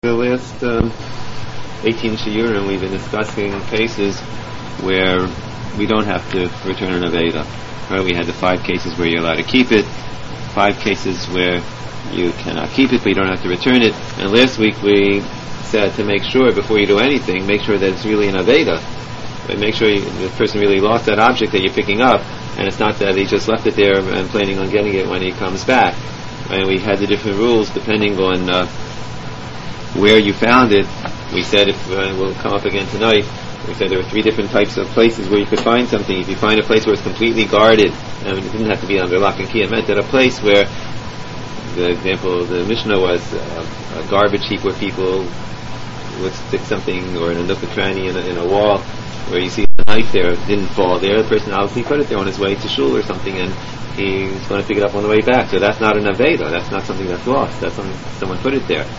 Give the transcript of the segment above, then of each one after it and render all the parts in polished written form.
The last 18 shiurim we've been discussing cases where we don't have to return an aveda. Right? We had the 5 cases where you're allowed to keep it, 5 cases where you cannot keep it but you don't have to return it. And last week we said to make sure before you do anything, make sure that it's really an aveda. Right? Make sure the person really lost that object that you're picking up, and it's not that he just left it there and planning on getting it when he comes back. Right? We had the different rules depending on where you found it. We said, if we'll come up again tonight, we said there were 3 different types of places where you could find something. If you find a place where it's completely guarded, and it didn't have to be under lock and key, it meant that a place where, the example of the Mishnah was a garbage heap where people would stick something, or in a nook or cranny in a wall, where you see a knife there, it didn't fall there, the person obviously put it there on his way to shul or something, and he's going to pick it up on the way back. So that's not an aveda, that's not something that's lost, that's something someone put it there.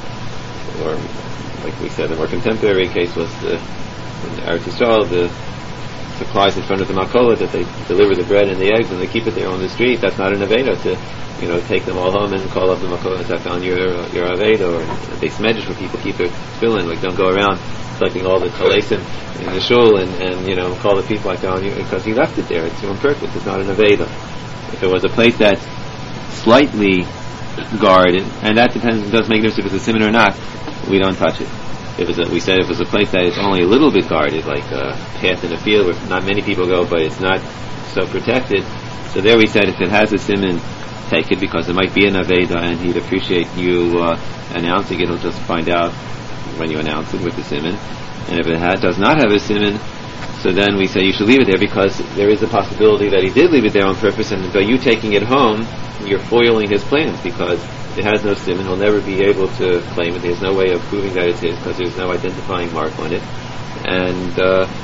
Or, like we said, the more contemporary case was in Eretz Yisrael, the supplies in front of the makola that they deliver the bread and the eggs and they keep it there on the street. That's not an aveda to, take them all home and call up the makola and say, on your aveda, or they smedge where people keep their tefillin, like don't go around collecting all the talesim in the shul and call the people like on you because he left it there. It's on purpose. It's not an aveda. If it was a place that's slightly guarded, and that does make a difference if it's a simon or not, we don't touch it. We said if it was a place that is only a little bit guarded, like a path in a field where not many people go, but it's not so protected. So there we said if it has a simon, take it, because it might be an aveda, and he'd appreciate you announcing it. He'll just find out when you announce it with the simon. And if it does not have a simon, so then we say you should leave it there, because there is a possibility that he did leave it there on purpose, and by you taking it home, you're foiling his plans, because it has no simon. He'll never be able to claim it. There's no way of proving that it's his, because there's no identifying mark on it. And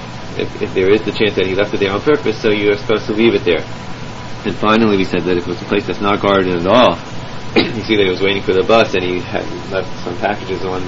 if there is the chance that he left it there on purpose, so you're supposed to leave it there. And finally, we said that if it was a place that's not guarded at all, you see that he was waiting for the bus, and he had left some packages on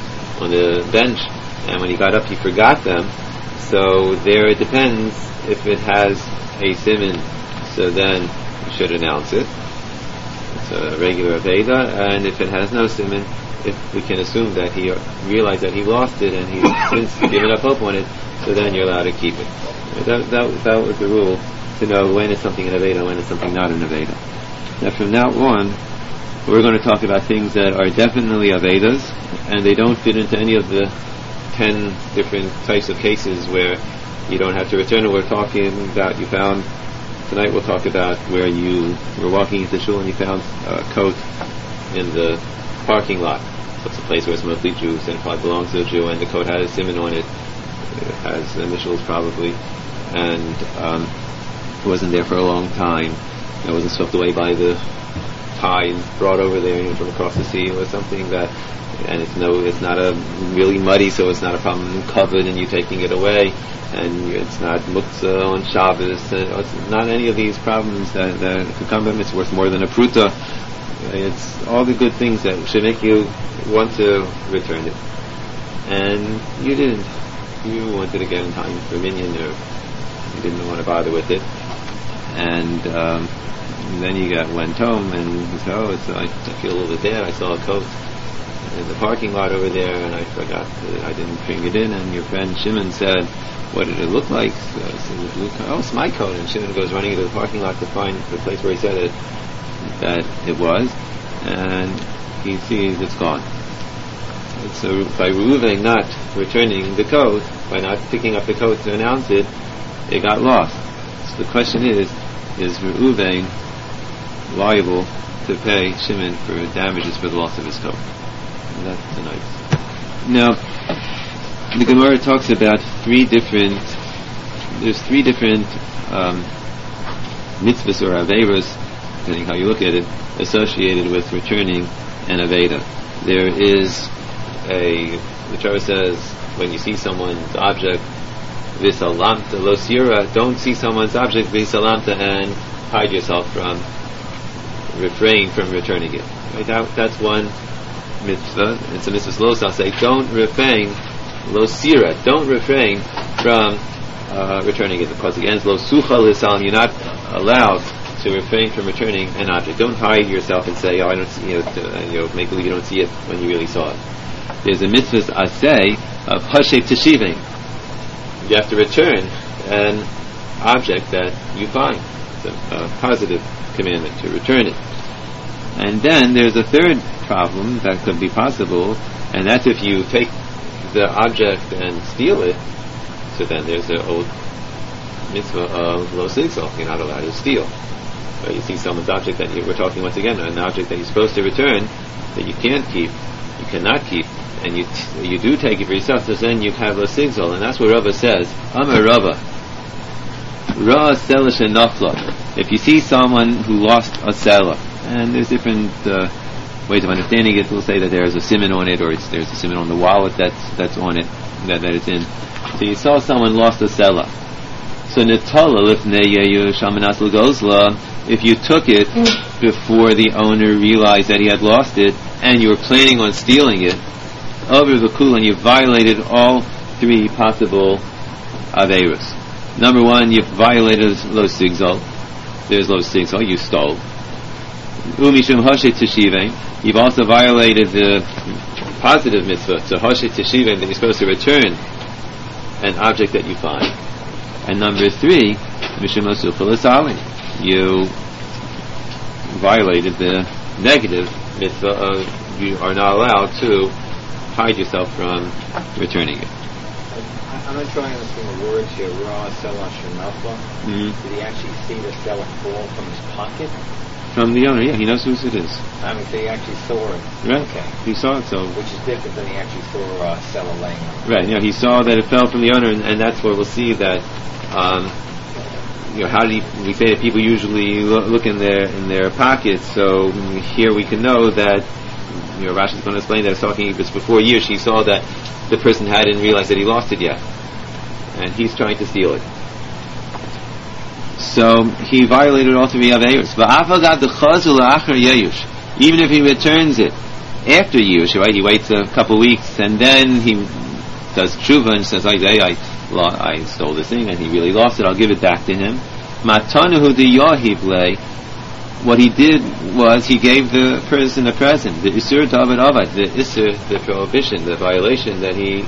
the bench, and when he got up, he forgot them. So there it depends if it has a simon, so then you should announce it. It's a regular aveda, and if it has no simon, if we can assume that he realized that he lost it and he's since given up hope on it, so then you're allowed to keep it. That was the rule, to know when is something an aveda and when is something not an aveda. Now from now on, we're going to talk about things that are definitely avedas, and they don't fit into any of the 10 different types of cases where you don't have to return it. We're talking about, tonight we'll talk about where you were walking into shul and you found a coat in the parking lot. So it's a place where it's mostly Jews and it probably belongs to a Jew, and the coat has a simon on it. It has initials probably, and it wasn't there for a long time. It wasn't swept away by the tide brought over there from across the sea. It was something that, and it's not a really muddy, so it's not a problem covered and you taking it away, and it's not muktzah on Shabbos, and it's not any of these problems that could come from it. It's worth more than a pruta. It's all the good things that should make you want to return it, and you didn't. You wanted to get in time for minyan, or you didn't want to bother with it, and then you went home and you said, I feel a little bit bad. I saw a coat in the parking lot over there, and I forgot that I didn't bring it in. And your friend Shimon said, "What did it look like?" So I said, "The blue coat." "Oh, it's my coat." And Shimon goes running into the parking lot to find the place where he said it, that it was, and he sees it's gone. And so by Reuven not returning the coat, by not picking up the coat to announce it, it got lost. So the question is Reuven liable to pay Shimon for damages for the loss of his coat? And that's tonight. Now, the Gemara talks about 3 different mitzvahs or averas, depending how you look at it, associated with returning an aveda. There is the Torah says, when you see someone's object, v'salamta lo sira, don't see someone's object v'salamta and hide yourself from, refrain from returning it. Right? That's one mitzvah. It's a mitzvah lo, so I'll say, don't refrain, lo sira, don't refrain from returning it, because again, lo sucha l'salam, you're not allowed to refrain from returning an object. Don't hide yourself and say, "Oh, I don't see it," make believe you don't see it when you really saw it. there's a mitzvah aseh of hoshet teshivim. You have to return an object that you find. It's a positive commandment to return it. And then there's a third problem that could be possible, and that's if you take the object and steal it. So then there's the old mitzvah of lo sigzol. You're not allowed to steal. So you see someone's object that we're talking once again, an object that you're supposed to return that you can't keep, you cannot keep, and you do take it for yourself. So then you have lo sigzol, and that's what Rava says. Amar Rava, ra sela shenafla. If you see someone who lost a sela, and there's different ways of understanding it. We'll say that there's a siman on it, or there's a siman on the wallet that's on it, that it's in. So you saw someone lost a sela. So netala lifnei yeyush amanas l'gozla. If you took it before the owner realized that he had lost it, and you were planning on stealing it, over the kul, and you violated all three possible averos. Number one, you violated lo sigzol. There's lo sigzol. You stole. Umishum hoshet teshivim. You've also violated the positive mitzvah, so hoshet teshivim, that you're supposed to return an object that you find. And number three, mishum asufal asali. You violated the negative mitzvah of you are not allowed to hide yourself from returning it. I'm not trying to understand the words here. Ra sela shenafla. Did he actually see the sela fall from his pocket? From the owner, yeah, he knows whose it is. I mean, so he actually saw it. Right. Okay. He saw it, so. Which is different than he actually saw sela laying on. Right. Yeah, he saw that it fell from the owner, and that's where we'll see that. How do we say that people usually look in their pockets? So here we can know that. Rashi's going to explain that it's talking. If it's before years, he saw that the person hadn't realized that he lost it yet, and he's trying to steal it. So he violated all three averos. Even if he returns it after Yush, right? He waits a couple weeks and then he does tshuva and says, I stole this thing and he really lost it, I'll give it back to him. What he did was he gave the person a present. The Isur David Avad, the Isur, the prohibition, the violation that he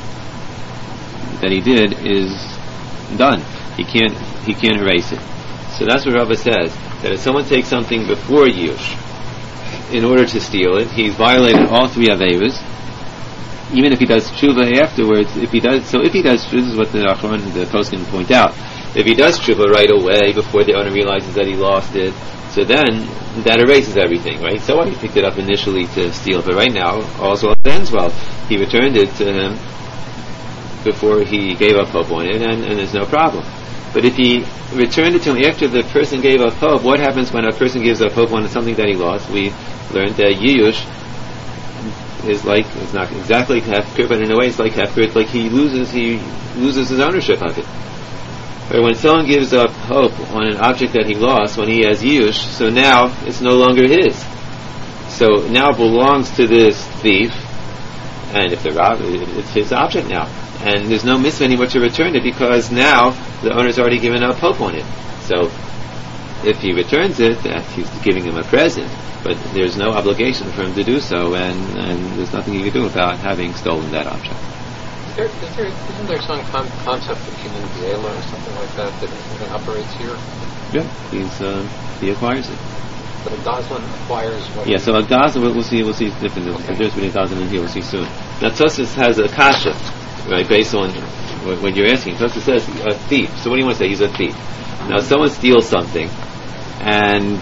did is done. He can't erase it. So that's what Rava says, that if someone takes something before Yush in order to steal it, he's violated all three averos. Even if he does tshuva afterwards, this is what the Achron, the Poskin point out. If he does tshuva right away before the owner realizes that he lost it, so then that erases everything, right? So he picked it up initially to steal, but right now also ends well. He returned it to him before he gave up hope on it, and there's no problem. But if he returned it to him after the person gave up hope, what happens when a person gives up hope on something that he lost? We learned that Yiyush is it's not exactly Hefker, but in a way it's like Hefker. It's like he loses his ownership of it. But when someone gives up hope on an object that he lost, when he has Yiyush, so now it's no longer his. So now it belongs to this thief, and if it's his object now. And there's no mitzvah anymore to return it because now the owner's already given up hope on it. So if he returns it, he's giving him a present, but there's no obligation for him to do so, and there's nothing he can do about having stolen that object. Isn't there some concept of human zela or something like that operates here? Yeah, he acquires it. But a Goslin acquires what? Yeah, so a Goslin, we'll see different. The difference between a Goslin and here, we'll see soon. Now Tosfos has a kasha, right, based on what you're asking. Tosfos says a thief. So what do you want to say? He's a thief. Now someone steals something and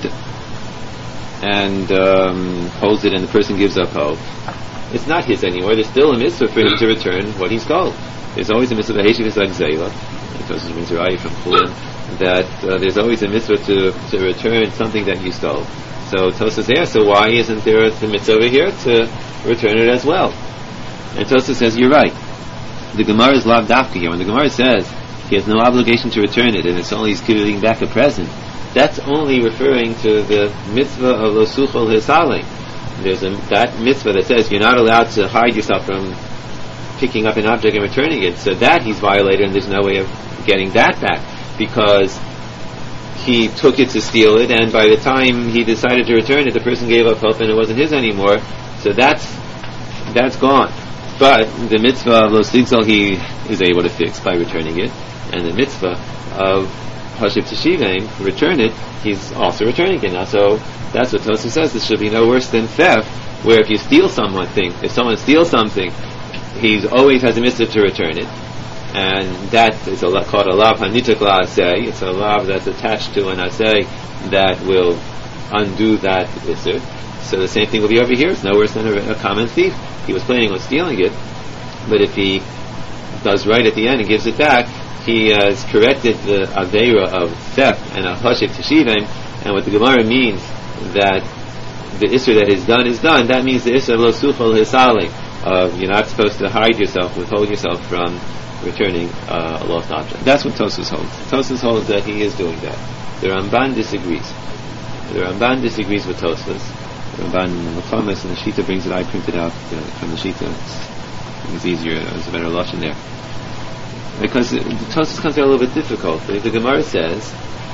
holds it, and the person gives up hope. It's not his anymore. There's still a mitzvah for him to return what he stole. There's always a mitzvah, Tosfos brings a raya from Chulin, that there's always a mitzvah to return something that you stole. So Tosfos asks, so why isn't there a mitzvah over here to return it as well? And Tosfos says, you're right. The Gemara is lav dafka here. When the Gemara says he has no obligation to return it, and it's only he's giving back a present, that's only referring to the mitzvah of lo suchol hisalei. There's that mitzvah that says you're not allowed to hide yourself from picking up an object and returning it. So that he's violated, and there's no way of getting that back because he took it to steal it, and by the time he decided to return it, the person gave up hope and it wasn't his anymore. So that's that's gone. But the mitzvah of Lo Sigzal he is able to fix by returning it, and the mitzvah of Hashiv Teshivim, return it, he's also returning it now. So that's what Tosfos says. This should be no worse than theft, where if you steal something, if someone steals something, he always has a mitzvah to return it, and that is called a lav hanituk la'aseh. It's a lav that's attached to an aseh that will undo that issur. So the same thing will be over here. It's no worse than a common thief. He was planning on stealing it, but if he does right at the end and gives it back, he has corrected the aveira of theft and a hashiv teshivim. And what the Gemara means that the issur that is done, that means the issur of lo suchal hisali, of you're not supposed to hide yourself, withhold yourself from returning a lost object. That's what Tosfos holds. Tosfos holds that he is doing that. The Ramban disagrees. The Ramban disagrees with Tosfos. The Ramban in the Chamas and the Shita brings it. I printed out from the Shita. It's easier. There's a better lashon there. Because the Tosfos comes out a little bit difficult. The Gemara says,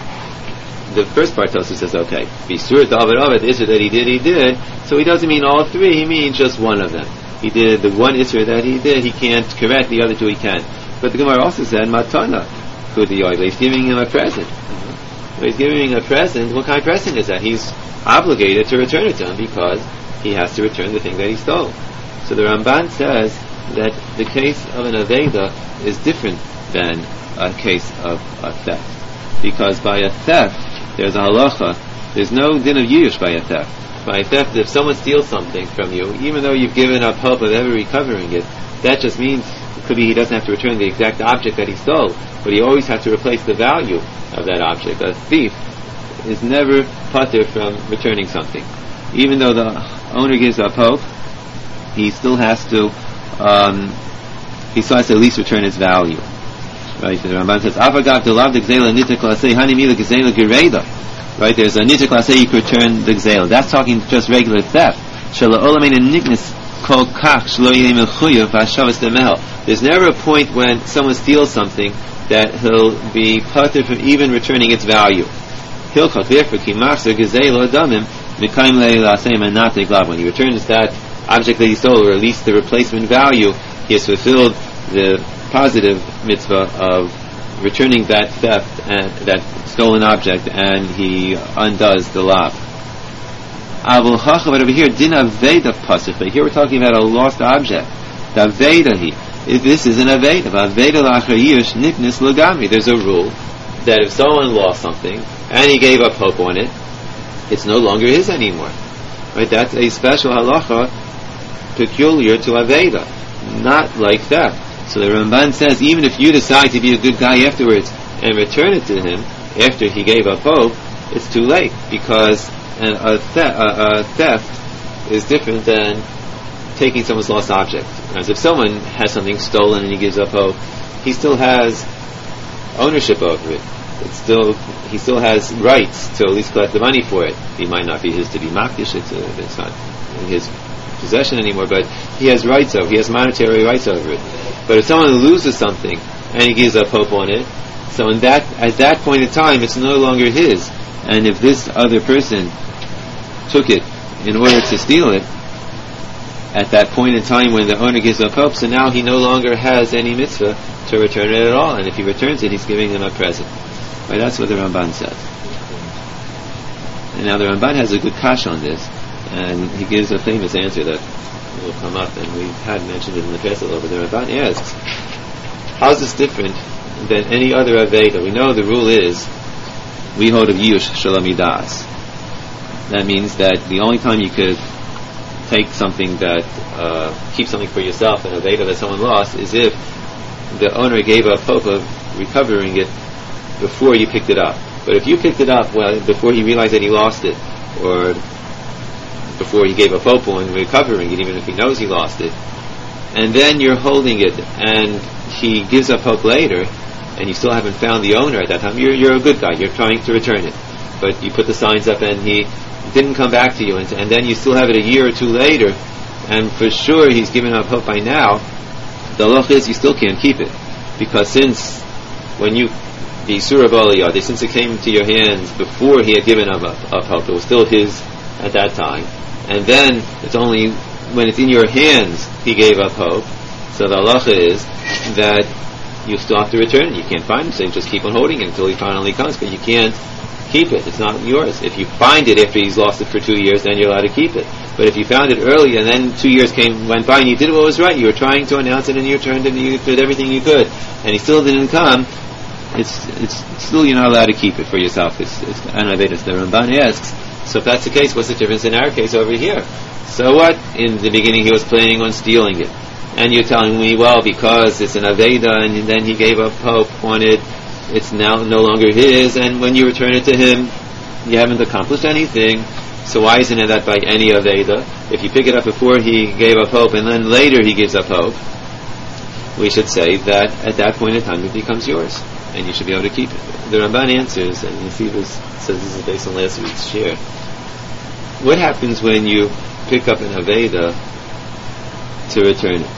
the first part Tosfos says, okay, Bisur David Ovid, the issur that he did, so he doesn't mean all three, he means just one of them. He did the one issur that he did, he can't correct, the other two he can. But the Gemara also said, Matana, he's giving him a present. So he's giving him a present. What kind of present is that? He's obligated to return it to him because he has to return the thing that he stole. So the Ramban says that the case of an Aveda is different than a case of a theft. Because by a theft, there's a halacha, there's no din of yush by a theft. By a theft, if someone steals something from you, even though you've given up hope of ever recovering it, that just means it could be he doesn't have to return the exact object that he stole, but he always has to replace the value of that object. A thief is never patur from returning something. Even though the owner gives up hope, he still has to at least return its value. Right? The Ramban says, Avagav delav d'gzela nitek lasei hani mila gzela gereda. Right? There's a nitek lasei, you could return the gzela. That's talking just regular theft. Shala olamein niknis kol kach shlo yeh mechuyev v'ashavas demehel. There's never a point when someone steals something that he'll be patur from even returning its value. Hilchot therefore kimachzer gzela adamim mekayim le'lasei manate glav. When he returns that object that he stole, or at least the replacement value, he has fulfilled the positive mitzvah of returning that theft and that stolen object, and he undoes the lav. But over here, din aveda pasuk. But here we're talking about a lost object. The aveda this is an aveda. Aveda la'achayush niknis lagami. There's a rule that if someone lost something and he gave up hope on it, it's no longer his anymore. Right? That's a special halacha peculiar to aveda, not like theft. So the Ramban says, even if you decide to be a good guy afterwards and return it to him after he gave up hope, it's too late, because a theft is different than taking someone's lost object. As if someone has something stolen and he gives up hope, he still has ownership over it. He still has rights to at least collect the money for it. He might not be his to be makdish, it's not in his possession anymore, but he has rights over it. He has monetary rights over it. But if someone loses something and he gives up hope on it, so at that point in time, it's no longer his. And if this other person took it in order to steal it, at that point in time when the owner gives up hope, so now he no longer has any mitzvah to return it at all. And if he returns it, he's giving him a present. Right? That's what the Ramban says. And now the Ramban has a good kash on this, and he gives a famous answer that will come up, and we had mentioned it in the past a little bit. The Ramban asks, how is this different than any other Aveda? We know the rule is, we hold of Yush Shalamidas. That means that the only time you could take something that, keep something for yourself, an Aveda that someone lost, is if the owner gave up hope of recovering it before you picked it up. But if you picked it up, before he realized that he lost it, or before he gave up hope on recovering it, even if he knows he lost it, and then you're holding it, and he gives up hope later, and you still haven't found the owner at that time, you're a good guy, you're trying to return it. But you put the signs up and he didn't come back to you, and then you still have it a year or two later, and for sure he's given up hope by now, the halach is you still can't keep it. Because since when you, the Surah of Aliyah, since it came to your hands before he had given up hope, it was still his at that time. And then it's only when it's in your hands, he gave up hope. So the halacha is that you still have to return it. You can't find him, so you just keep on holding it until he finally comes, but you can't keep it. It's not yours. If you find it after he's lost it for 2 years, then you're allowed to keep it. But if you found it early and then 2 years went by and you did what was right, you were trying to announce it and you returned it and you did everything you could, and he still didn't come, it's still, you're not allowed to keep it for yourself. It's Anavedas. The Ramban asks, so if that's the case, what's the difference in our case over here? So what? In the beginning he was planning on stealing it. And you're telling me, well, because it's an Aveda and then he gave up hope on it, it's now no longer his, and when you return it to him, you haven't accomplished anything. So why isn't it that by any Aveda? If you pick it up before he gave up hope and then later he gives up hope, we should say that at that point in time it becomes yours, and you should be able to keep it. The Ramban answers, and Yosefus says this is based on last week's share. What happens when you pick up an Aveda to return it?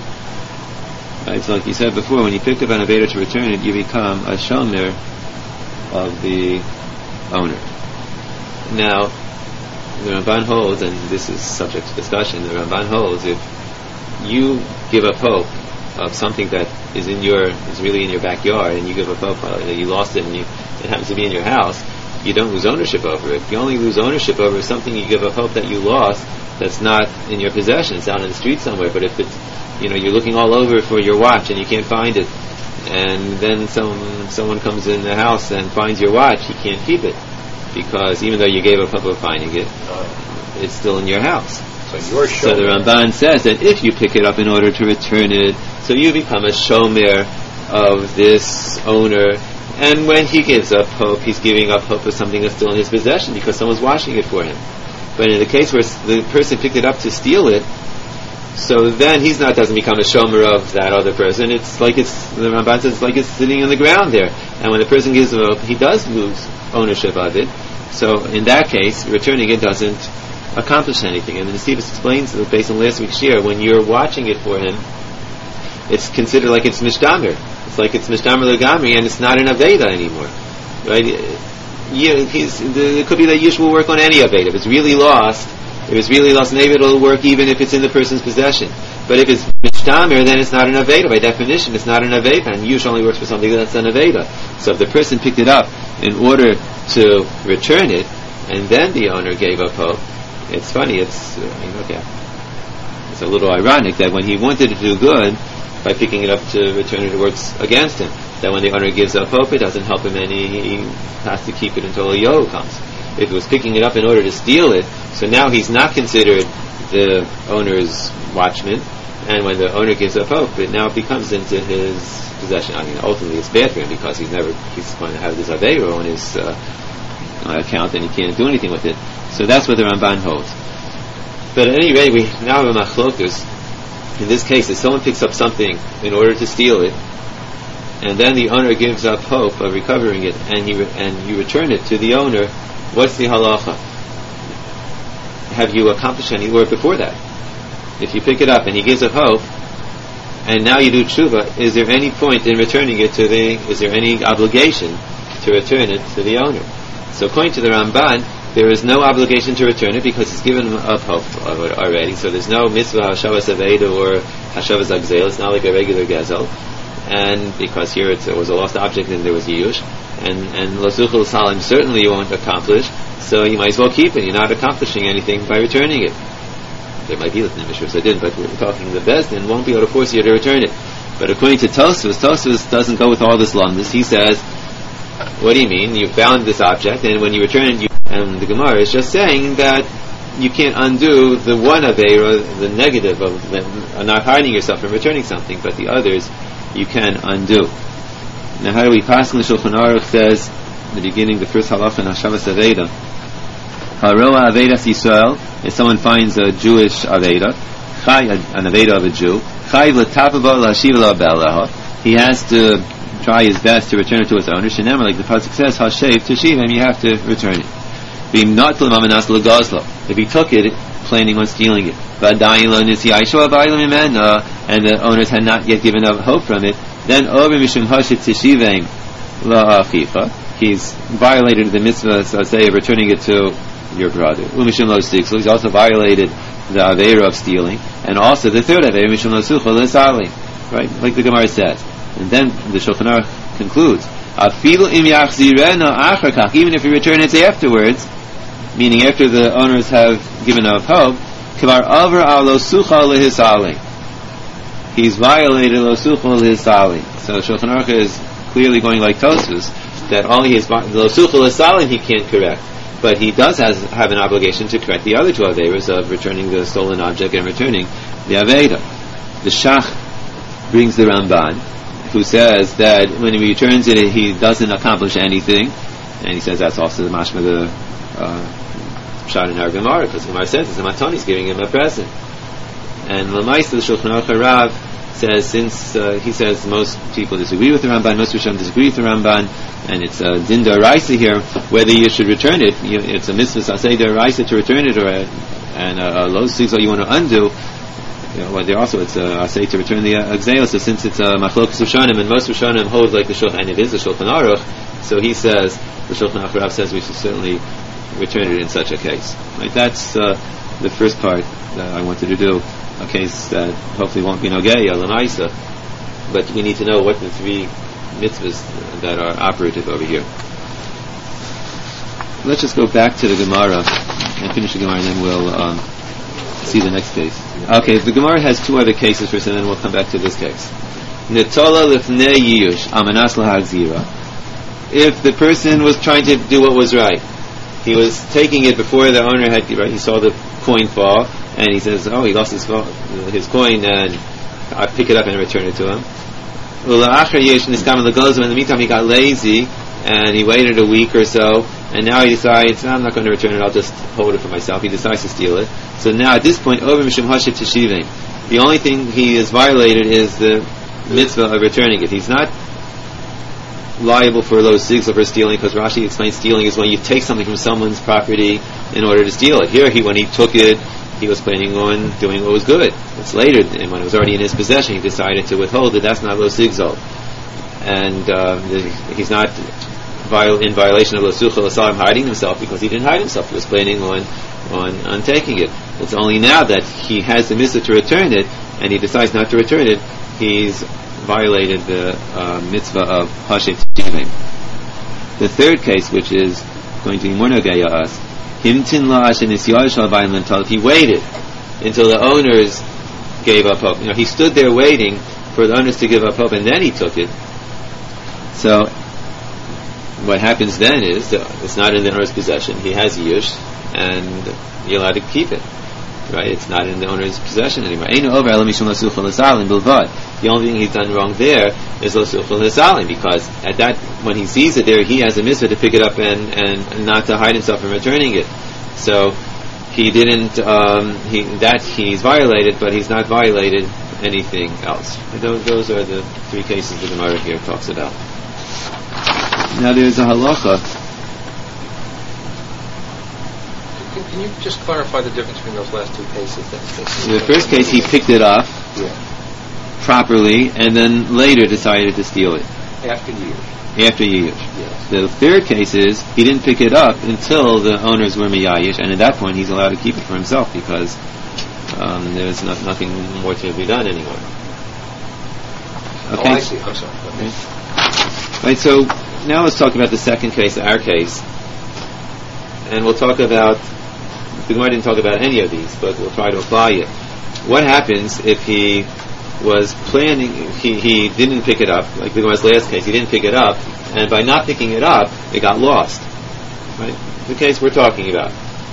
Right, so like you said before, when you pick up an Aveda to return it, you become a shomer of the owner. Now, the Ramban holds, and this is subject to discussion, the Ramban holds, if you give up hope of something that is really in your backyard, and you give up hope that you lost it, and it happens to be in your house, you don't lose ownership over it. You only lose ownership over something you give up hope that you lost that's not in your possession. It's out in the street somewhere. But if it's, you're looking all over for your watch and you can't find it, and then someone comes in the house and finds your watch, you can't keep it, because even though you gave up hope of finding it, it's still in your house. So the Ramban says that if you pick it up in order to return it, so you become a shomer of this owner, and when he gives up hope, he's giving up hope of something that's still in his possession because someone's washing it for him. But in the case where the person picked it up to steal it, so then doesn't become a shomer of that other person. The Ramban says, it's like it's sitting on the ground there. And when the person gives up hope, he does lose ownership of it. So in that case, returning it doesn't accomplish anything. And then Yosefus explains, based on last week's share, when you're watching it for him, it's considered like it's mishdamer. It's like it's mishdamer legamri, and it's not an Aveda anymore. Right? It could be that Yish will work on any Aveda. If it's really lost, maybe it'll work even if it's in the person's possession. But if it's mishdamer, then it's not an Aveda. By definition, it's not an Aveda, and Yish only works for something that's an Aveda. So if the person picked it up in order to return it, and then the owner gave up hope, it's funny, it's a little ironic that when he wanted to do good, by picking it up to return it works against him. That when the owner gives up hope, it doesn't help him any, he has to keep it until a yo comes. If he was picking it up in order to steal it, so now he's not considered the owner's watchman, and when the owner gives up hope, it now becomes into his possession. Ultimately it's bad for him because he's going to have this Aveiro on his account and he can't do anything with it. So that's what the Ramban holds. But at any rate, we now have a machlokus. In this case, if someone picks up something in order to steal it, and then the owner gives up hope of recovering it, and you return it to the owner, what's the halacha? Have you accomplished any work before that? If you pick it up and he gives up hope, and now you do tshuva, is there any point in returning it is there any obligation to return it to the owner? So according to the Ramban, there is no obligation to return it because he's given up hope of it already. So there's no mitzvah hashavas aveda or hashavas agzel. It's not like a regular gezel. And because here it was a lost object and there was yiyush, and losuchul salim certainly you won't accomplish. So you might as well keep it. You're not accomplishing anything by returning it. There might be the Mishra didn't, but we're talking the Bezdin won't be able to force you to return it. But according to Tosfos doesn't go with all this lumdus. He says, what do you mean? You found this object, and when you return it, and the Gemara is just saying that you can't undo the one Aveira, the negative of not hiding yourself from returning something, but the others you can undo. Now, how do we pass? The Shulchan Aruch says, in the beginning, the first halacha in Hashavas Aveda, Haroa Avedas Yisrael, if someone finds a Jewish Aveda, an Aveda of a Jew, he has to try his best to return it to its owner. Shenemar, like the pasuk says, Hashev Teshivim, you have to return it. If he took it planning on stealing it, and the owners had not yet given up hope from it, then he's violated the mitzvah, say, of returning it to your brother. Umishum lo sixel, he's also violated the aveira of stealing, and also the third aveira, mishum lo suchel l'sali, right? Like the Gemara says. And then the Shulchan Aruch concludes, afilu im yachzirena achar kach, even if you return it afterwards, meaning after the owners have given up hope, kvar avar al lo suchel l'hisali. He's violated lo suchel l'hisali. So Shulchan Aruch is clearly going like Tosfos, that only his lo suchel l'hisali he can't correct. But he does have an obligation to correct the other two aveiros of returning the stolen object and returning the aveira. The Shach brings the Ramban, who says that when he returns it, he doesn't accomplish anything, and he says that's also the mashma the Pshat in our Gemara, because Gemara says the Matan is giving him a present. And Lamaisa, the Shulchan Aruch Harav says, since he says most people disagree with the Ramban, most Rishonim disagree with the Ramban, and it's a din d'oraisa here, whether you should return it, it's a mitzvah asay d'oraisa to return it, or a lo sigzal you want to undo. There also it's a asay to return the exeil. So since it's a machlokas Rishonim, and most Rishonim hold like the Shulchan, and it is the Shulchan Aruch, so he says the Shulchan Aruch says we should certainly return it in such a case. Right? That's the first part that I wanted to do. A case that hopefully won't be nogeya l'maisa, but we need to know what the three mitzvahs that are operative over here. Let's just go back to the Gemara and finish the Gemara, and then we'll see the next case. Okay, the Gemara has two other cases first, and then we'll come back to this case. Netola lifnei yiyush amanas lahagzira. If the person was trying to do what was right, he was taking it before the owner had, right, he saw the coin fall, and he says, oh, he lost his coin, and I pick it up and return it to him. In the meantime, he got lazy, and he waited a week or so, and now he decides, I'm not going to return it, I'll just hold it for myself. He decides to steal it. So now at this point, over mishum hashiv teshivim, the only thing he has violated is the mitzvah of returning it. He's not liable for lo sigzal for stealing, because Rashi explains stealing is when you take something from someone's property in order to steal it. Here, when he took it, he was planning on doing what was good. It's later, and when it was already in his possession, he decided to withhold it. That's not lo sigzal, and he's not in violation of lo suchel l'salim, hiding himself, because he didn't hide himself. He was planning on taking it. It's only now that he has the mitzvah to return it, and he decides not to return it, he's violated the mitzvah of hashet tivim. The third case, which is going to be more nogeya us, himtin la'ash and isyal shalbayim lental. He waited until the owners gave up hope. He stood there waiting for the owners to give up hope, and then he took it. So what happens then is that it's not in the owner's possession. He has yush, and you're allowed to keep it. Right? It's not in the owner's possession anymore. The only thing he's done wrong there is lo suchel l'salim, because at that, when he sees it there, he has a mitzvah to pick it up and not to hide himself from returning it. So he didn't. He's violated, but he's not violated anything else. And those are the three cases the Gemara here talks about. Now there's a halacha. Can you just clarify the difference between those last two cases? In the first case, he picked it up properly, and then later decided to steal it. After years. After years. Yes. The third case is he didn't pick it up until the owners were miyayish, and at that point he's allowed to keep it for himself, because there's nothing more to be done anymore. Okay. Oh, I see. I'm sorry. Okay. Right. So now let's talk about the second case, our case, and we'll talk about. The Gemara didn't talk about any of these, but we'll try to apply it. What happens if he was planning, he didn't pick it up, like the Gemara's last case, he didn't pick it up, and by not picking it up, it got lost. Right? The case we're talking about.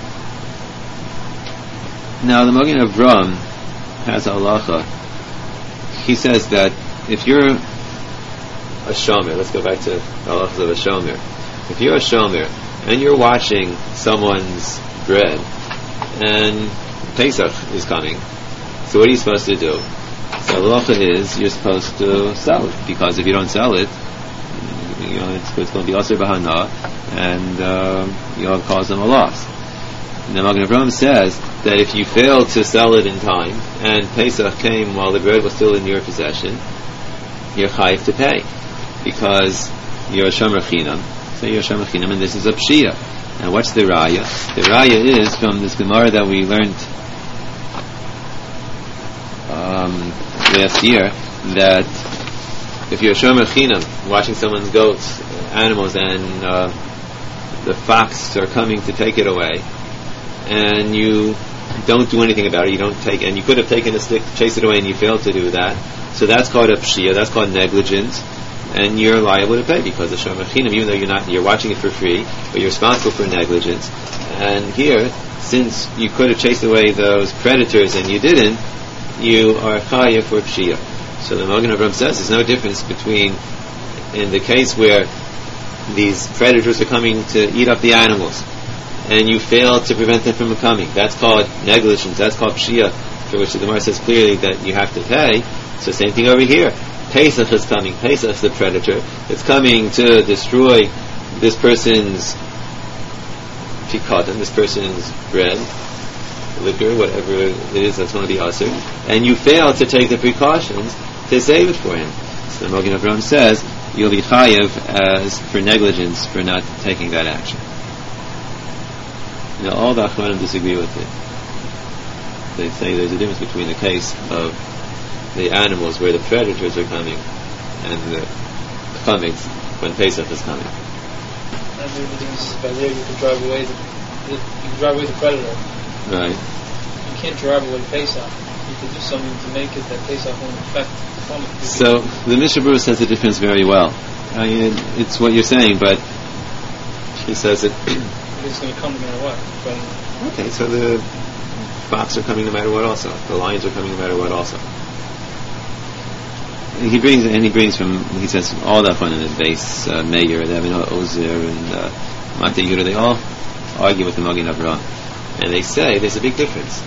Now, the Magen Avraham has a halacha. He says that if you're a shomer, let's go back to the halachas of a shomer. If you're a shomer, and you're watching someone's bread, and Pesach is coming, so what are you supposed to do? So the halacha is you're supposed to sell it, because if you don't sell it, it's going to be aser b'hana, and you'll cause them a loss. And the Magen Avraham says that if you fail to sell it in time, and Pesach came while the bread was still in your possession, you're chayiv to pay, because you're a shomer chinam. So you're a shomer chinam, and this is a pshia. And what's the raya? The raya is from this Gemara that we learned last year, that if you're shomer chinam, watching someone's goats, animals, and the fox are coming to take it away, and you don't do anything about it, you don't take, and you could have taken a stick to chase it away and you failed to do that, so that's called a pshia, that's called negligence, and you're liable to pay because of shomer chinam, even though you're watching it for free, but you're responsible for negligence. And here, since you could have chased away those predators and you didn't, you are chayav for pshia. So the Magen Avraham says there's no difference between, in the case where these predators are coming to eat up the animals, and you fail to prevent them from coming. That's called negligence. That's called pshia, for which the Gemara says clearly that you have to pay. So same thing over here. Pesach is coming. Pesach is the predator. It's coming to destroy this person's pikadon, this person's bread, liquor, whatever it is that's going to be asur, and you fail to take the precautions to save it for him. So the Magen Avraham says you'll be chayav as for negligence for not taking that action. Now all the Achronim disagree with it. They say there's a difference between the case of the animals where the predators are coming and the chametz when Pesach is coming. And the difference is by there you can drive away the predator. Right. You can't drive away Pesach. You can do something to make it that Pesach won't affect the chametz. So the Mishnah Berurah says the difference very well. I mean, it's what you're saying, but he says it. It's going to come no matter what. Okay, so the fox are coming no matter what also. The lions are coming no matter what also. He brings from, he says, all that fun in the base, Meir, they have Ozer and Mate Yehuda, they all argue with the Magen Avraham. And they say there's a big difference.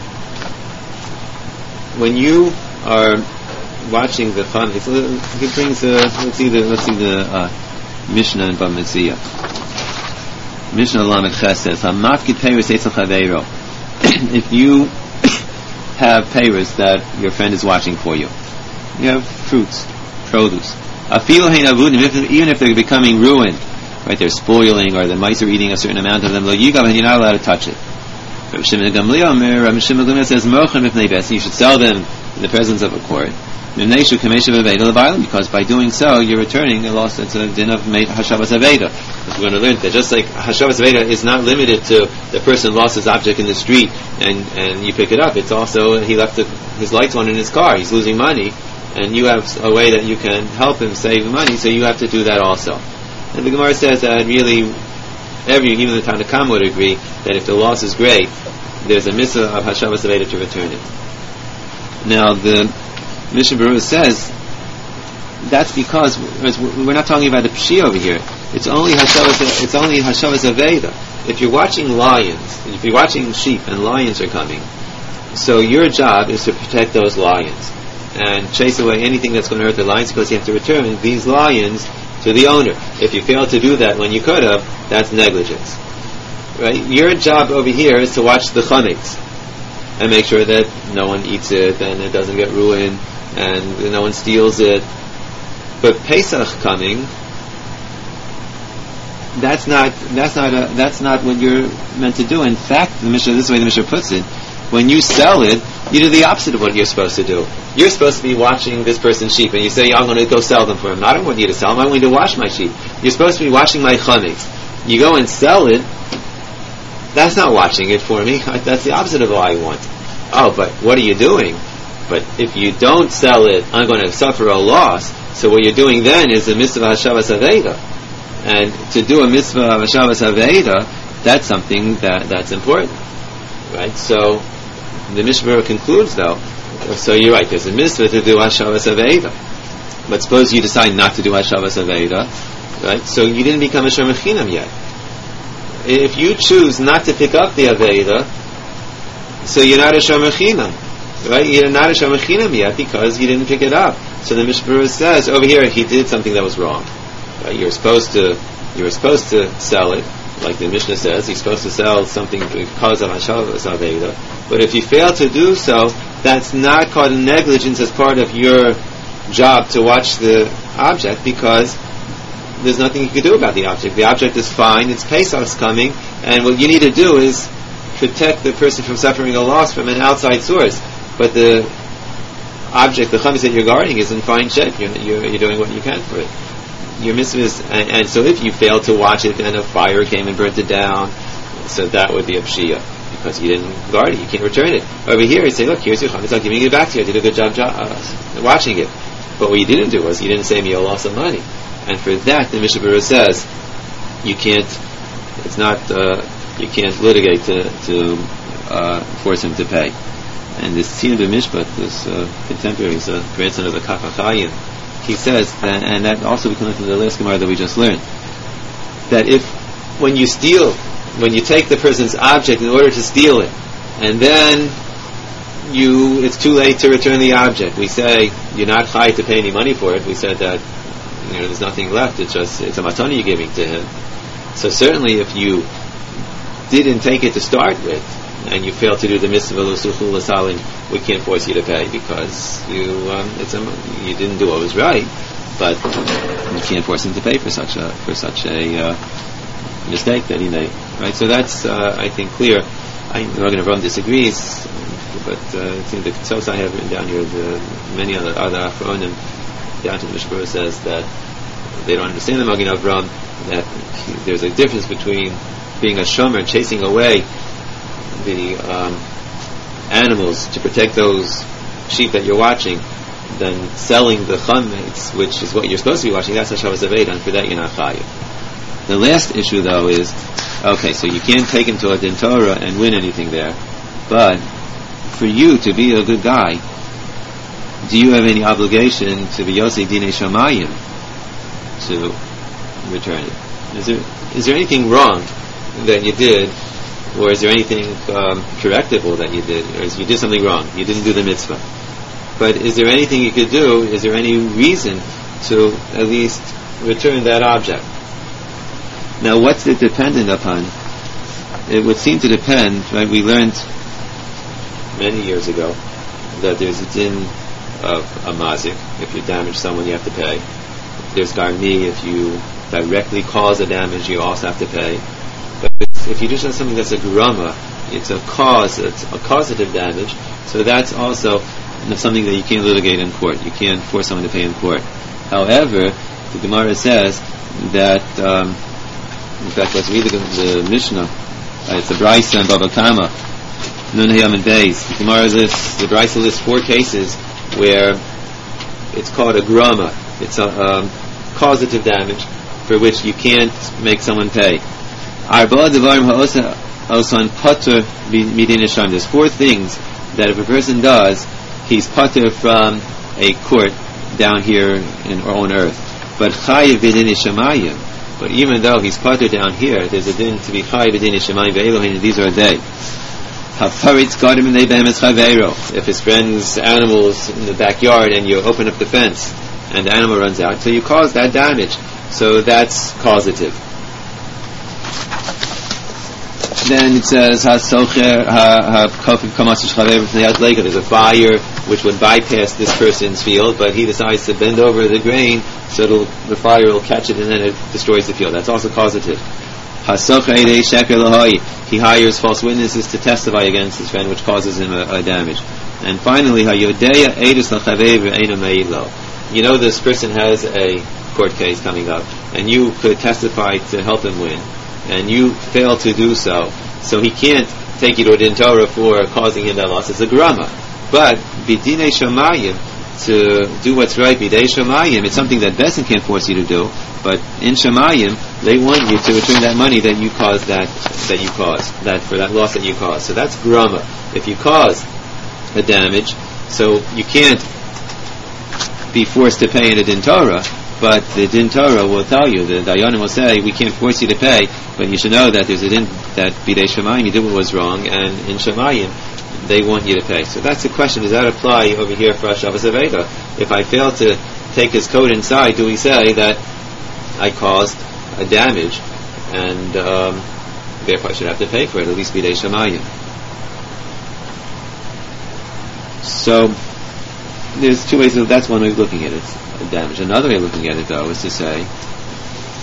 When you are watching the fun, he brings, let's see the Mishnah in Bava Metzia. Mishnah Lamed Ches says, "Hamafkid peiros etzel chaveiro." If you have peiros that your friend is watching for you, you have fruits, produce. Afilu hein avudim, even if they're becoming ruined, right? They're spoiling, or the mice are eating a certain amount of them. Lo yigav, and you're not allowed to touch it. Rabbi Shimon Gamliel says, "Mochem ifnei bes." You should sell them in the presence of a court. Because by doing so, you're returning a loss that's a din of Hashavas Aveda. We're going to learn that just like Hashavas Aveda is not limited to the person lost his object in the street and you pick it up. It's also, he left his lights on in his car, he's losing money, and you have a way that you can help him save money, so you have to do that also. And the Gemara says that really, even the Tanna Kama would agree that if the loss is great, there's a mitzvah of Hashavas Aveda to return it. Now the Mishnah Berurah says that's because we're not talking about the pshia over here. It's only Hashavas Aveda. If you're watching lions, if you're watching sheep and lions are coming, so your job is to protect those lions and chase away anything that's going to hurt the lions, because you have to return these lions to the owner. If you fail to do that when you could have, that's negligence. Right? Your job over here is to watch the chametz and make sure that no one eats it and it doesn't get ruined and no one steals it. But Pesach coming, that's not what you're meant to do. In fact, this is the way the Mishnah puts it. When you sell it, you do the opposite of what you're supposed to do. You're supposed to be watching this person's sheep, and you say, I'm going to go sell them for him. I don't want you to sell them, I want you to wash my sheep. You're supposed to be washing my chametz. You go and sell it, that's not watching it for me. That's the opposite of what I want. Oh, but what are you doing? But if you don't sell it, I'm going to suffer a loss. So what you're doing then is the mitzvah Hashavas Aveda. And to do a mitzvah Hashavas Aveda, that's something that's important. Right? So the Mishnah Berurah concludes though, so you're right, there's a mitzvah to do Hashavas Aveda. But suppose you decide not to do Hashavas Aveda, right? So you didn't become a Shomer Chinam yet. If you choose not to pick up the Aveda, so you're not a Shomer Chinam. Right? You're not a Shomer Chinam yet because you didn't pick it up. So the Mishnah Berurah says over here he did something that was wrong. Right? You were supposed to sell it, like the Mishnah says. You're supposed to sell something because of Hashavas Aveda. But if you fail to do so, that's not called negligence as part of your job to watch the object, because there's nothing you can do about the object. The object is fine, it's Pesach's coming, and what you need to do is protect the person from suffering a loss from an outside source. But the object, the chametz that you're guarding, is in fine shape. You're doing what you can for it. Your mitzvah is, and so if you fail to watch it and a fire came and burnt it down, so that would be a pshia, because you didn't guard it, you can't return it. Over here, you say, look, here's your chametz, I'm giving it back to you, I did a good job watching it. But what you didn't do was, you didn't save me a loss of money. And for that, the Mishnah Berurah says, you can't litigate to force him to pay. And this Tziyun B'Mishpat, this contemporary, is a grandson of the Kaf HaChaim, he says, and that also we come into the last Gemara that we just learned, that when you take the person's object in order to steal it, and then it's too late to return the object, we say you're not chai to pay any money for it. We said that there's nothing left. It's a matana you're giving to him. So certainly, if you didn't take it to start with, and you fail to do the mitzvah l'suchul l'salim, we can't force you to pay because you didn't do what was right. But you can't force him to pay for such a mistake that he made. Right? So that's I think clear. Rogan Avram disagrees, but it seems the Tzos I have written down here, many other Achronim down to the Mishnah Berurah says that they don't understand the Magen Avram, that there's a difference between being a shomer, chasing away the animals to protect those sheep that you're watching, than selling the chametz, which is what you're supposed to be watching. That's Hashavas Aveda, and for that you're not chayiv. The last issue, though, is okay, so you can't take him to a din Torah and win anything there, but for you to be a good guy, do you have any obligation to be Yosei Dinei Shamayim to return it? Is there anything wrong that you did, or is there anything correctable that you did, or you did something wrong, you didn't do the mitzvah? But is there anything you could do, is there any reason to at least return that object? Now, what's it dependent upon? It would seem to depend, right? We learned many years ago that there's a din of a mazik. If you damage someone, you have to pay. There's garmi. If you directly cause a damage, you also have to pay. But if you do something that's a grama, it's a causative damage, so that's also something that you can't litigate in court. You can't force someone to pay in court. However, the Gemara says that, in fact, let's read the Mishnah. It's a Brisa and Baba Kama. Nun Hayam and Beis. The Gemara lists, the Brisa lists 4 cases where it's called a grama. It's a causative damage for which you can't make someone pay. There's 4 things that if a person does, he's pater from a court down here on earth. But chayiv b'dinei shamayim. But even though he's pater down here, there's a din to be chayiv b'dinei shamayim ve'elohin, and these are they. If his friend's animal's in the backyard and you open up the fence and the animal runs out, so you cause that damage. So that's causative. Then it says there's a fire which would bypass this person's field, but he decides to bend over the grain so the fire will catch it and then it destroys the field. That's also causative. He hires false witnesses to testify against his friend, which causes him a damage. And finally, you know this person has a court case coming up, and you could testify to help him win, and you fail to do so he can't take you to a din Torah for causing him that loss. It's a grama. But b'dinei shamayim, to do what's right, b'dei shamayim, it's something that Besin can't force you to do, but in shamayim, they want you to return that money that you caused, that for that loss that you caused. So that's grama. If you cause a damage, so you can't be forced to pay in a din Torah, but the din Torah will tell you, the Dayanim will say, we can't force you to pay, but you should know that there's a din, that b'dei shamayim, you did what was wrong, and in shamayim, they want you to pay. So that's the question, does that apply over here for Hashavas Aveda? If I fail to take his coat inside, do we say that I caused a damage, and therefore I should have to pay for it, at least b'dei shamayim? So, there's 2 ways, that's one way of looking at it, damage. Another way of looking at it, though, is to say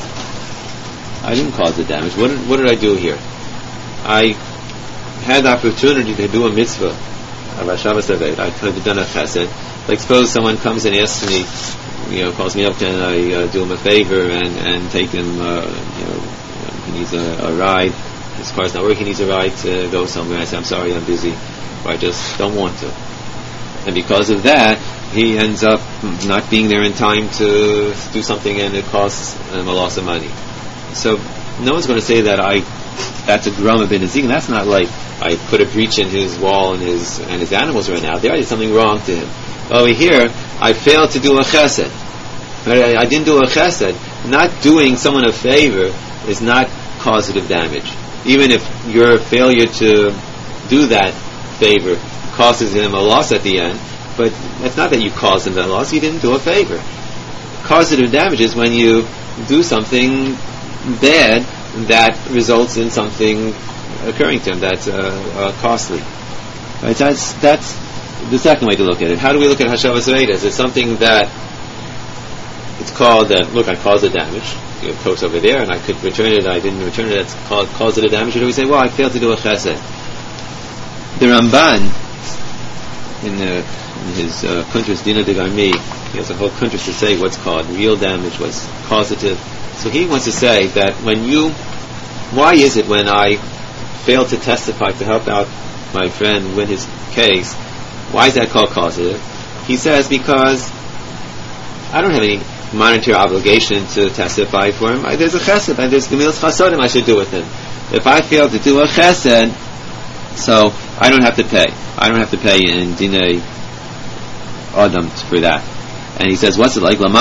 I didn't cause the damage. What did I do here? I had the opportunity to do a mitzvah of Hashavas Aveda. I could have done a chesed. Like suppose someone comes and asks me, calls me up, can I do him a favor and take him, he needs a ride. His car's not working, he needs a ride to go somewhere. I say, I'm sorry, I'm busy, or I just don't want to. And because of that, he ends up not being there in time to do something, and it costs him a loss of money. So no one's going to say that that's a grama bin Nezikin. That's not like I put a breach in his wall and his animals right now. There is something wrong to him. Over here, I failed to do a chesed. I didn't do a chesed. Not doing someone a favor is not causative damage. Even if your failure to do that favor causes him a loss at the end, but it's not that you caused him that loss, you didn't do a favor. Causative damage is when you do something bad that results in something occurring to him that's costly. Right? That's the second way to look at it. How do we look at Hashavas Aveda? Is it something that it's called that, look, I caused the damage, you have coats over there, and I could return it, I didn't return it, that's called causative damage? Or do we say, well, I failed to do a chesed? The Ramban, in his Kuntras Dina de Garmi, he has a whole Kuntras to say what's called real damage, what's causative. So he wants to say that why is it when I fail to testify to help out my friend win his case, why is that called causative? He says, because I don't have any monetary obligation to testify for him. There's a chesed, and there's gemilas chasadim I should do with him. If I fail to do a chesed, so I don't have to pay. I don't have to pay in dinei adam for that. And he says, what's it like?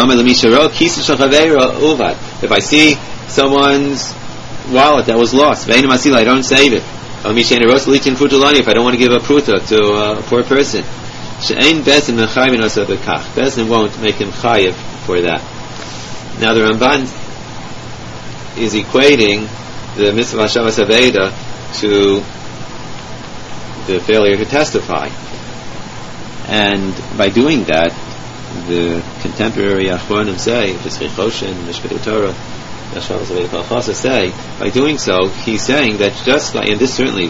If I see someone's wallet that was lost, I don't save it. If I don't want to give a pruta to a poor person, Bezdin won't make him chayiv for that. Now the Ramban is equating the mitzvah Hashavas Aveda to the failure to testify, and by doing that, the contemporary Achronim say, Pesachei Choshen, Mishpatei Torah, Hashavas Aveda Kol Chasa say, by doing so, he's saying that just like, and this certainly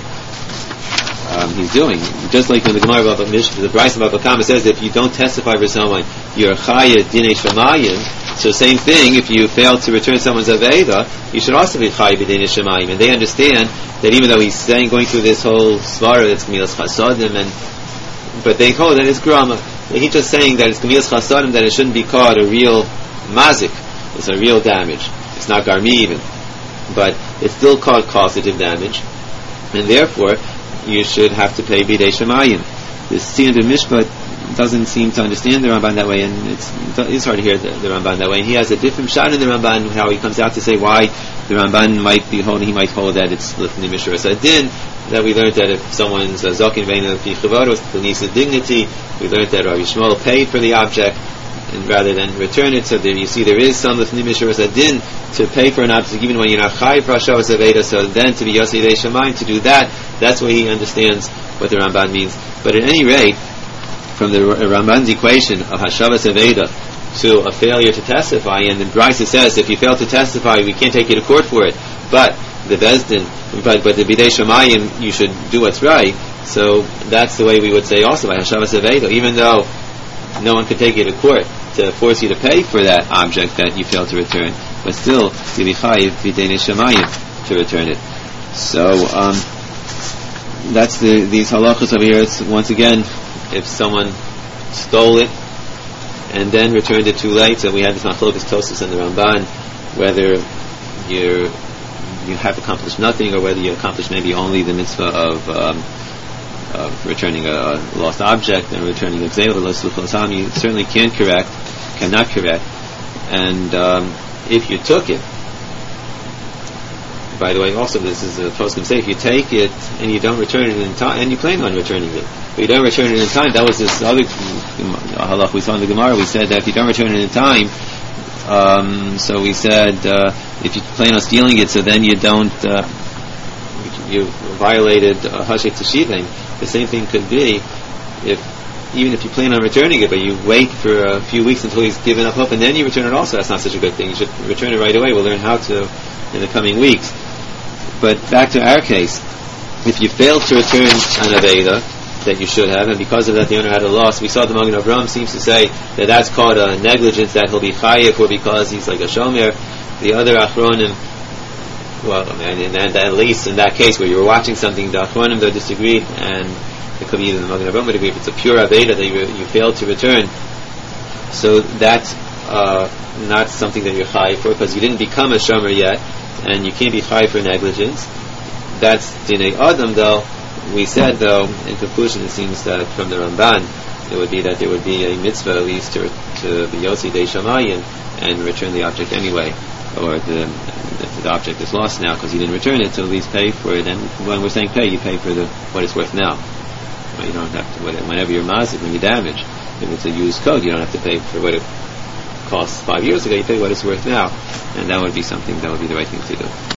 he's doing, just like when the Gemara about the Bryce about Kama says, if you don't testify for someone, you're chayav dinei shemayim. So same thing, if you fail to return someone's aveda, you should also be chayav dinei shemayim. And they understand that even though he's saying, going through this whole svara that's gemilas chasadim, but they hold that it's grama. He's just saying that it's gemilas chasadim, that it shouldn't be called a real mazik. It's a real damage. It's not garmi even, but it's still called causative damage, and therefore you should have to pay bidei shemayim. The Tziyun Mishpat doesn't seem to understand the Ramban that way, and it's hard to hear the Ramban that way. And he has a different shot in the Ramban, how he comes out to say why the Ramban might be holding. He might hold that it's lifnei mishras adin. That we learned that if someone's zakin ve'ein fi chavaros, the needs of dignity. We learned that Rabbi Shmuel paid for the object, and rather than return it. So there you see there is some lifnei mishras adin to pay for an object even when you're not chayiv for Hashavas Aveda. So then to be yosei dei shemayim, to do that, that's why he understands what the Ramban means. But at any rate, from the Ramban's equation of Hashavas Aveda to a failure to testify, and then Brisa says if you fail to testify, we can't take you to court for it. But the Bezdin, but the Bidei Shemayim, you should do what's right. So that's the way we would say also by Hashavas Aveda, even though no one could take you to court to force you to pay for that object that you failed to return, but still you be chayiv Bidei Shemayim to return it. So that's these halachas over here. It's, once again, if someone stole it and then returned it too late, so we had this machlokas Tosfos and the Ramban, whether you have accomplished nothing or whether you accomplished maybe only the mitzvah of returning a lost object and returning a gzeil, you certainly cannot correct. And if you took it, by the way, also this is a poskim say, if you take it and you don't return it in time, and you plan on returning it, but you don't return it in time, that was this other halach we saw in the Gemara. We said that if you don't return it in time, so we said if you plan on stealing it, so then you don't, you violated Hashet Teshivim. The same thing could be if even if you plan on returning it, but you wait for a few weeks until he's given up hope, and then you return it also, that's not such a good thing. You should return it right away. We'll learn how to in the coming weeks. But back to our case, if you failed to return an Aveda that you should have, and because of that the owner had a loss, we saw the Magen Avraham seems to say that that's called a negligence that he'll be chayiv for because he's like a shomer. The other Achronim, well, and at least in that case where you were watching something, the Achronim though disagreed, and it could be even the Magen Avraham would agree, if it's a pure Aveda that you failed to return, so that's not something that you're chayiv for because you didn't become a shomer yet, and you can't be chayiv for negligence. That's Dinei Adam though. We said though, in conclusion, it seems that from the Ramban, it would be that there would be a mitzvah at least to be Yotzi Dei Shamayim and return the object anyway, or if the object is lost now because you didn't return it, so at least pay for it. And when we're saying pay, you pay for what it's worth now. You don't have to, whenever you're mazik, when you damage, if it's a used coat, you don't have to pay for what it cost 5 years ago, you pay what it's worth now, and that would be something that would be the right thing to do.